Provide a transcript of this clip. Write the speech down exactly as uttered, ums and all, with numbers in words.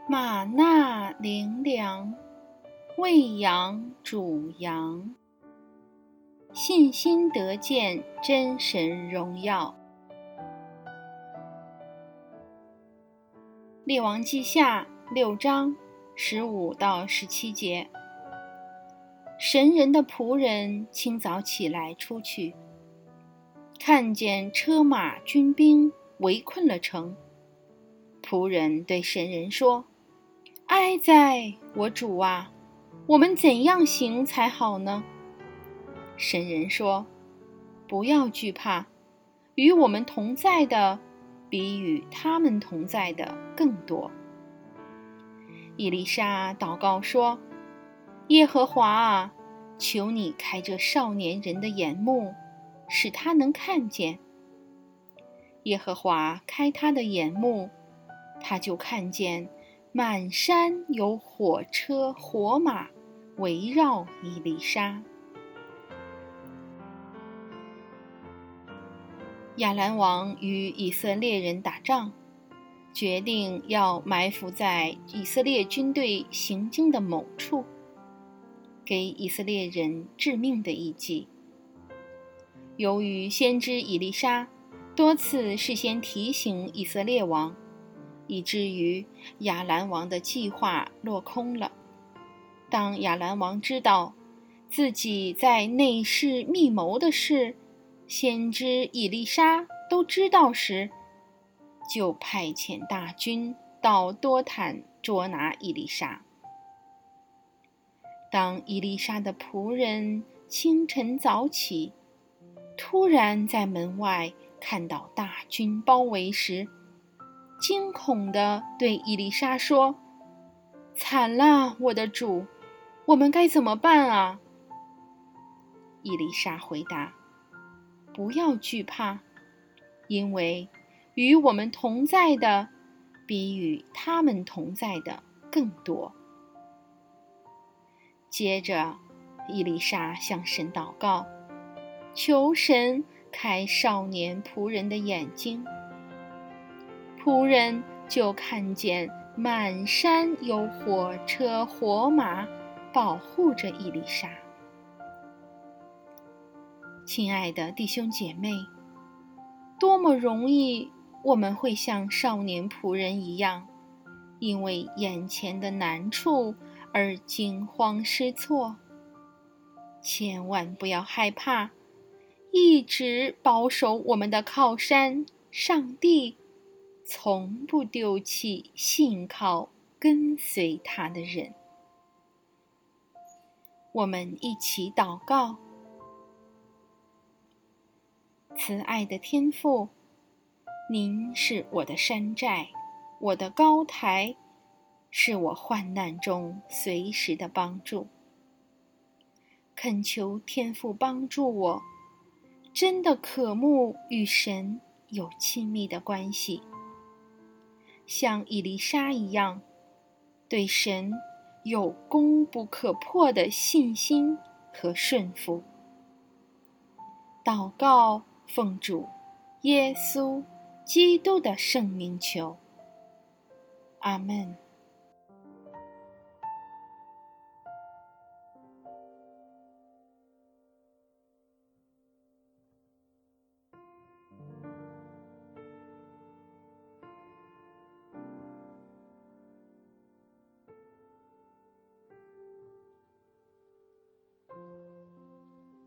玛纳灵粮，喂养主羊，信心得见真神荣耀。列王记下六章十五到十七节。神人的仆人清早起来出去，看见车马军兵围困了城。仆人对神人说：哀哉，我主啊，我们怎样行才好呢？神人说：不要惧怕，与我们同在的比与他们同在的更多。以利沙祷告说：耶和华啊，求你开这少年人的眼目，使他能看见。耶和华开他的眼目，他就看见满山有火车火马围绕以利沙。亚兰王与以色列人打仗，决定要埋伏在以色列军队行经的某处，给以色列人致命的一击。由于先知以利沙多次事先提醒以色列王，以至于亚兰王的计划落空了。当亚兰王知道自己在内室密谋的事，先知以利沙都知道时，就派遣大军到多坦捉拿以利沙。当以利沙的仆人清晨早起，突然在门外看到大军包围时，惊恐地对以利沙说：惨了，我的主，我们该怎么办啊？以利沙回答：不要惧怕，因为与我们同在的比与他们同在的更多。接着，以利沙向神祷告，求神开少年仆人的眼睛。仆人就看见满山有火车火马保护着以利沙。亲爱的弟兄姐妹，多么容易我们会像少年仆人一样，因为眼前的难处而惊慌失措。千万不要害怕，一直保守我们的靠山上帝，从不丢弃信靠跟随他的人。我们一起祷告。慈爱的天父，您是我的山寨，我的高台，是我患难中随时的帮助。恳求天父帮助我，真的渴慕与神有亲密的关系，像以利沙一样，对神有攻不可破的信心和顺服。祷告奉主耶稣基督的圣名求，阿们。